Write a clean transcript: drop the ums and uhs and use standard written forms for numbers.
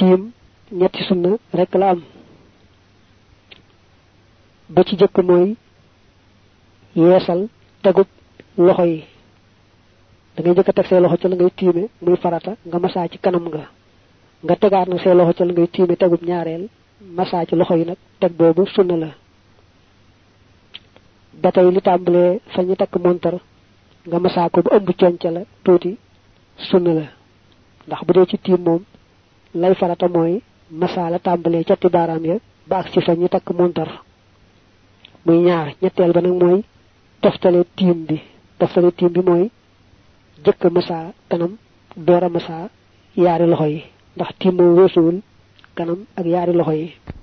tiim ñetti sunna rek la am ba ci jëkk mooy yeesal tegub loxo yi da ngay jëkk teg say loxo ci la ngay tiime muy farata nga masaa ci kanam nga tegaat na say loxo ci la ngay tiime tegub ñaareel masaa ci loxo yi nag teg boobu sunna la ba tey li tàmbalee fa ñu takk montar nga masaa ko bu ëmb conca la tuuti sunna la ndax bu dee ci tiim moom lay farata mooy masaa la tàmbalee catti baaraam ya ba ak ci fa ñu takk montar muy ñaar ñetteel ba nag mooy toftale tiim bi mooy jëkk masaa kanam doora masaa yaari loxo yi ndax tiim moom weesuwul kanam ak yaari loxo yi